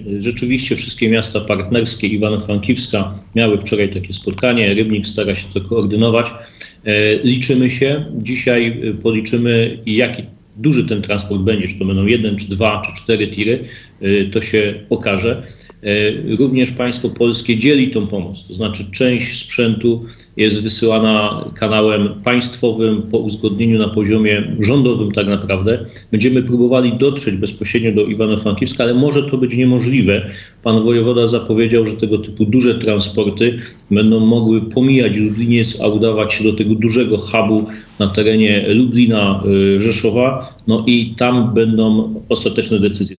Rzeczywiście wszystkie miasta partnerskie Iwano-Frankiwska miały wczoraj takie spotkanie. Rybnik stara się to koordynować. Liczymy się. Dzisiaj policzymy, jaki duży ten transport będzie. Czy to będą 1, czy 2, czy 4 tiry. To się okaże. Również państwo polskie dzieli tą pomoc. To znaczy część sprzętu jest wysyłana kanałem państwowym po uzgodnieniu na poziomie rządowym tak naprawdę. Będziemy próbowali dotrzeć bezpośrednio do Iwano-Frankiwska, ale może to być niemożliwe. Pan wojewoda zapowiedział, że tego typu duże transporty będą mogły pomijać Lubliniec, a udawać się do tego dużego hubu na terenie Lublina, Rzeszowa. No i tam będą ostateczne decyzje.